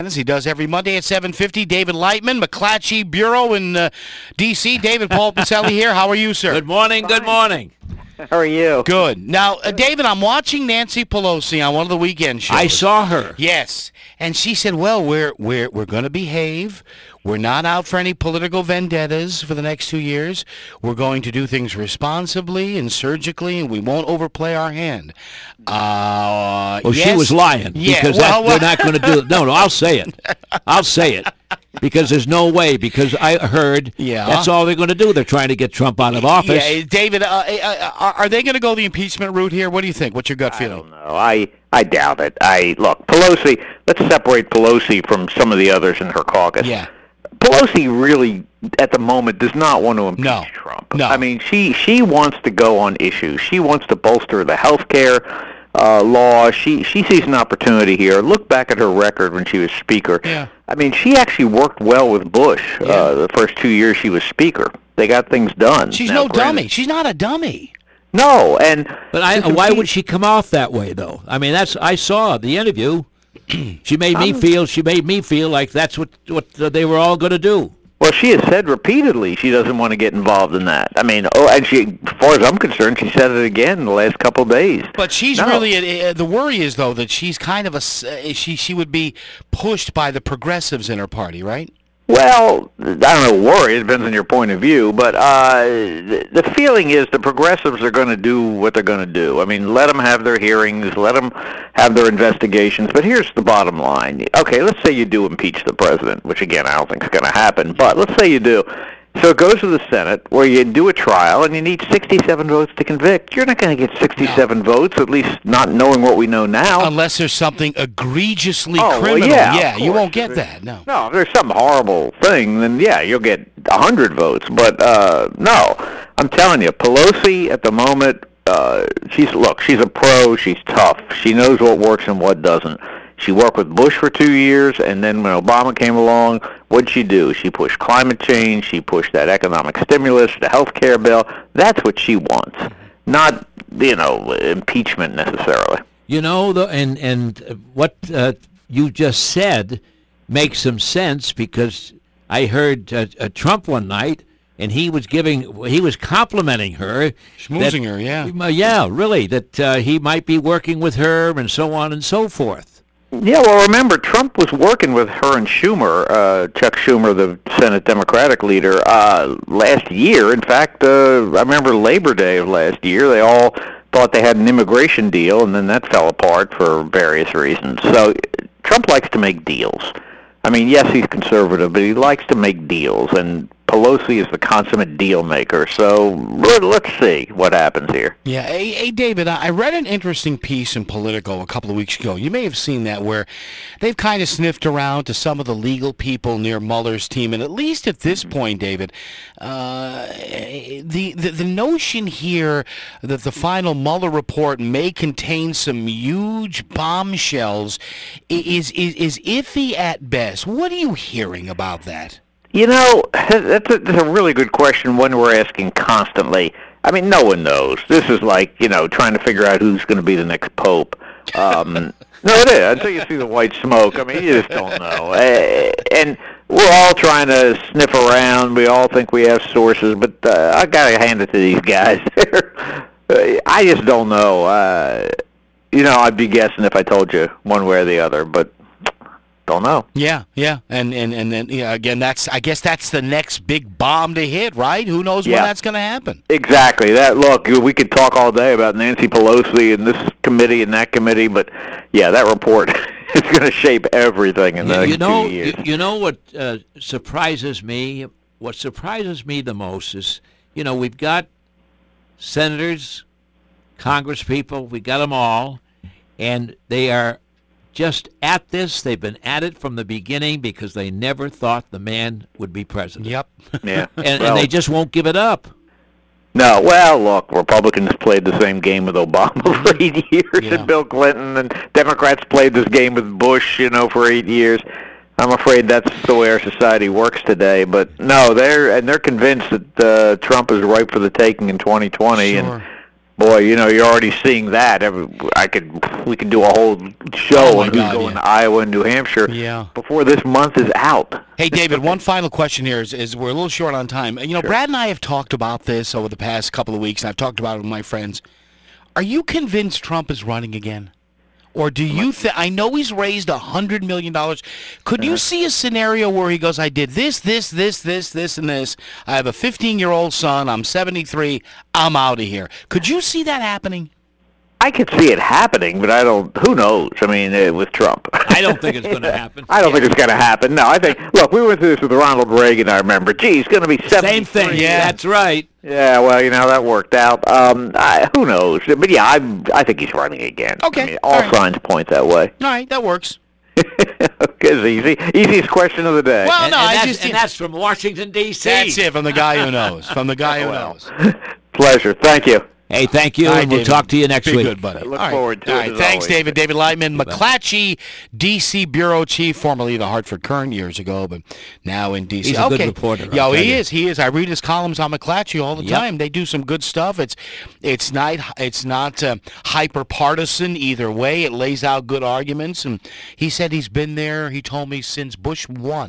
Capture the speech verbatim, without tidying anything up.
As he does every Monday at seven fifty. David Lightman, McClatchy Bureau in uh, D C David Paul Pacelli here. How are you, sir? Good morning. Good morning. How are you? Good. Now, uh, David, I'm watching Nancy Pelosi on one of the weekend shows. I saw her. Yes, and she said, "Well, we're we're we're going to behave. We're not out for any political vendettas for the next two years. We're going to do things responsibly and surgically, and we won't overplay our hand." Uh, well, yes. she was lying Yeah, because well, that, they're not going to do it. No, no, I'll say it. I'll say it. Because there's no way, because I heard yeah. that's all they're going to do. They're trying to get Trump out of office. Yeah, David, uh, uh, are, are they going to go the impeachment route here? What do you think? What's your gut I feeling? don't know. I, I doubt it. I Look, Pelosi, let's separate Pelosi from some of the others in her caucus. Yeah. Pelosi really, at the moment, does not want to impeach No. Trump. No. I mean, she, she wants to go on issues. She wants to bolster the health care uh, law. She, she sees an opportunity here. Look back at her record when she was Speaker. Yeah. I mean, she actually worked well with Bush Yeah. uh, the first two years she was Speaker. They got things done. She's Now, no granted- dummy. She's not a dummy. No, and But I, to why compete- would she come off that way, though? I mean, that's I saw the interview. She made me Um, feel. She made me feel like that's what what uh, they were all going to do. Well, she has said repeatedly she doesn't want to get involved in that. I mean, oh, and she, as far as I'm concerned, she said it again in the last couple of days. But she's No. really uh, the worry is though that she's kind of a s- uh, she she would be pushed by the progressives in her party, right? Well, I don't know, worry, it depends on your point of view, but uh, the, the feeling is the progressives are going to do what they're going to do. I mean, let them have their hearings, let them have their investigations, but here's the bottom line. Okay, let's say you do impeach the president, which again, I don't think is going to happen, but let's say you do. So it goes to the Senate, where you do a trial, and you need sixty-seven votes to convict. You're not going to get sixty-seven no. votes, at least not knowing what we know now. Unless there's something egregiously Oh, well, criminal. yeah, yeah, of you course. won't get If that, no. No, if there's some horrible thing, then yeah, you'll get a hundred votes. But uh, no, I'm telling you, Pelosi at the moment, uh, she's look, she's a pro. She's tough. She knows what works and what doesn't. She worked with Bush for two years, and then when Obama came along, what'd she do? She pushed climate change. She pushed that economic stimulus, the health care bill. That's what she wants, not, you know, impeachment necessarily. You know, the, and and uh, what uh, you just said makes some sense because I heard uh, uh, Trump one night, and he was giving, he was complimenting her, Schmoozing that- her, yeah. uh, yeah, really, that uh, he might be working with her and so on and so forth. Yeah, well, remember, Trump was working with her and Schumer, uh, Chuck Schumer, the Senate Democratic leader, uh, last year. In fact, uh, I remember Labor Day of last year, they all thought they had an immigration deal, and then that fell apart for various reasons. So Trump likes to make deals. I mean, yes, he's conservative, but he likes to make deals, and Pelosi is the consummate deal maker. So let, let's see what happens here. Yeah, hey, hey David, I read an interesting piece in Politico a couple of weeks ago. You may have seen that where they've kind of sniffed around to some of the legal people near Mueller's team, and at least at this point, David, uh, the, the the notion here that the final Mueller report may contain some huge bombshells is is is iffy at best. What are you hearing about that? You know, that's a, that's a really good question, one we're asking constantly. I mean, no one knows. This is like, you know, trying to figure out who's going to be the next pope. Um, no, it is. Until you see the white smoke, I mean, you just don't know. Uh, and we're all trying to sniff around. We all think we have sources, but uh, I got to hand it to these guys. I just don't know. Uh, you know, I'd be guessing if I told you one way or the other, but don't know. Yeah, yeah, and and and then yeah, again, that's I guess that's the next big bomb to hit, right? Who knows Yeah. when that's going to happen? Exactly. That look, we could talk all day about Nancy Pelosi and this committee and that committee, but yeah, that report is going to shape everything in the You, next you know, two years. you, you know what uh, surprises me? What surprises me the most is, you know, we've got senators, congresspeople, we got them all, and they are just at this. They've been at it from the beginning because they never thought the man would be president. Yep. Yeah. And, Well, and they just won't give it up. no, well, look, Republicans played the same game with Obama for eight years Yeah. and Bill Clinton, and Democrats played this game with Bush, you know, for eight years. I'm afraid that's the way our society works today. But no, they're and they're convinced that uh, Trump is ripe for the taking in twenty twenty, Sure. and Boy, you know, you're already seeing that. Every, I could, we could do a whole show Oh, my on who's God, going yeah. to Iowa and New Hampshire Yeah. before this month is out. Hey, David, one final question here is, is we're a little short on time. You know, Sure. Brad and I have talked about this over the past couple of weeks, and I've talked about it with my friends. Are you convinced Trump is running again? Or do you think, I know he's raised one hundred million dollars. Could you see a scenario where he goes, I did this, this, this, this, this, and this. I have a fifteen-year-old son. I'm seventy-three. I'm out of here. Could you see that happening? I could see it happening, but I don't. Who knows? I mean, uh, with Trump, I don't think it's going to happen. I don't think it's going to happen. No, I think. Look, we went through this with Ronald Reagan. I remember. Gee, he's going to be seventy-three. Same thing. Yeah. That's right. Yeah, well, you know how that worked out. Um, I, who knows? But yeah, I I think he's running again. Okay, I mean, all all right. signs point that way. All right, that works. Okay, it's easy. Easiest question of the day. Well, And, no, and I that's, just... and that's from Washington, D C That's it, from the guy who knows. From the guy who Well. knows. Pleasure. Thank you. Hey, thank you, All right, and we'll David. talk to you next Be week. good, buddy. I look All right. forward to All it, right. as Thanks, always. David. David Lightman, McClatchy, D C Bureau Chief, formerly the Hartford Courant years ago, but now in D C. He's a good okay. reporter, I'll Yo, tell he you. is. He is. I read his columns on McClatchy all the Yep. time. They do some good stuff. It's it's not it's not uh, hyper partisan either way. It lays out good arguments, and he said he's been there. He told me since Bush won.